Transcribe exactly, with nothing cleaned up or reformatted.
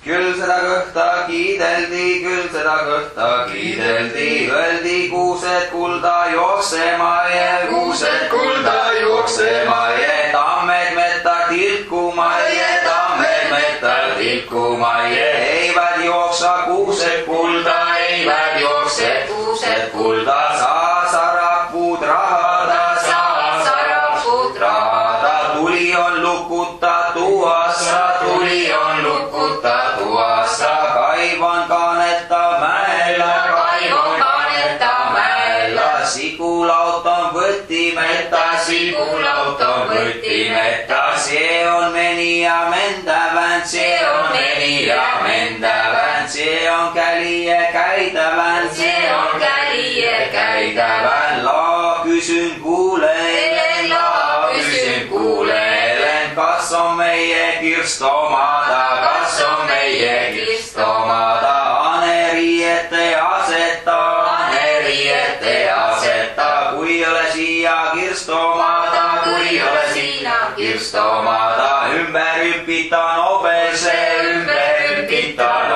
Küll seda kõhta kiideldi, küll seda kõhta kiideldi, öeldi kuused kulda jooksema ja kuused kulda jooksema ja tammed metta tilkuma ja tammed metta tilkuma ja eivät jooksa kuused kulda, eivät jookse kuused kulda, saa sarappuud rahada, saa sarappuud rahada, tuli on lukutatuassa, tuli on lukutatuassa, kaivan kanetta mäellä, kaivan kanetta mäellä, sikulauton võttimetta, sikulauton võttimetta, see on meni ja mentävän, see on meni ja mentävän, see on käliä käytävän, see on käliä käytävän, laa kysyn kuuleelen, laa kysyn kuuleelen, kas on meie kirstomaata, kas on meie kirstomaata, Aneri ette asetta, Aneri ette asetta, kui ole siia kirstomaata, kui ole siia kirstomaata, ümber hüpitan obelse, ümber hüpitan